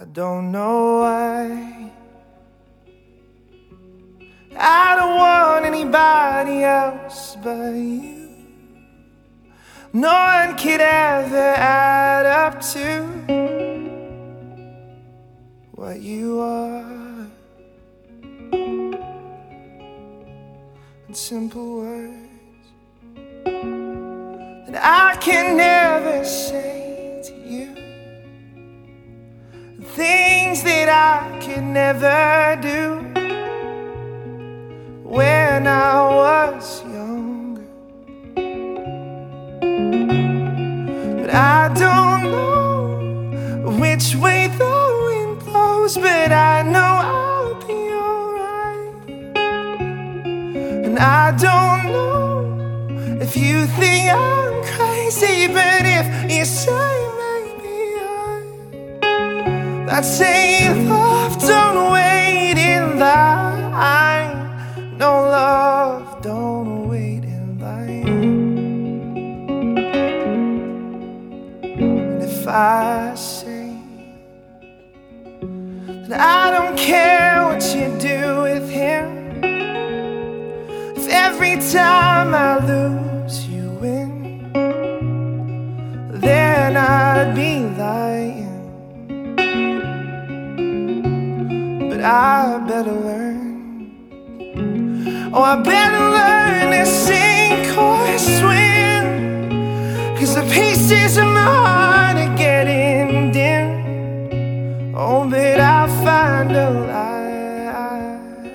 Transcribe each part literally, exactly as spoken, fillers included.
don't know why. I don't want anybody else but you. No one could ever add up to what you are. In simple words that I can never say to you, things that I could never do when I was younger. But I don't know which way the wind blows, but I know I'll be alright. And I don't know if you think I'm crazy, but if you say maybe I, I'd say love, don't wait in line. No, love, don't wait in line. And if I say that I don't care what you do with him, if every time I lose you win, then I'd be lying. But I better learn. Oh, I better learn to sink or swim, 'cause the pieces of my heart are getting dim. Oh, but I'll find a light.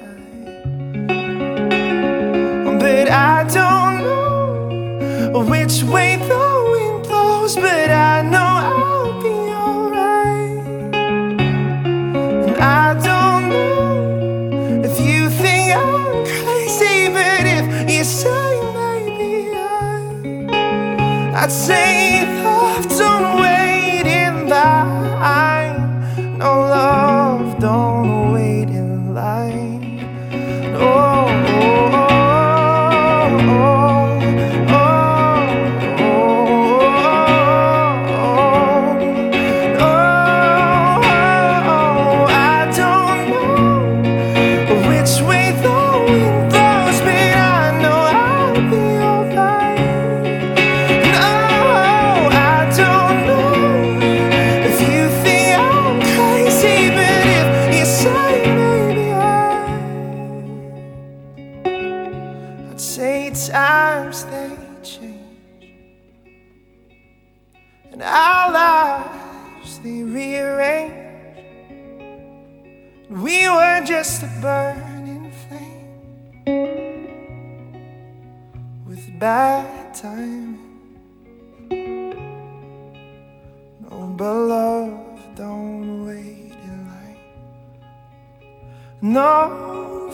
But I don't know which way the wind blows, but I know I'll be alright. And I don't know if you think I'm crazy, but if you say maybe I, I'd say love, don't wait in line. No, love, don't wait in line. Oh, oh, oh, oh, oh, oh, oh, oh. I don't know which way the wind blows, but I know I'll be alright. No, I don't know if you think I'm crazy, but if you say maybe I, I'd say times they change and our lives they rearrange. We were just a burning flame with bad timing. No, but love, don't wait in line. No.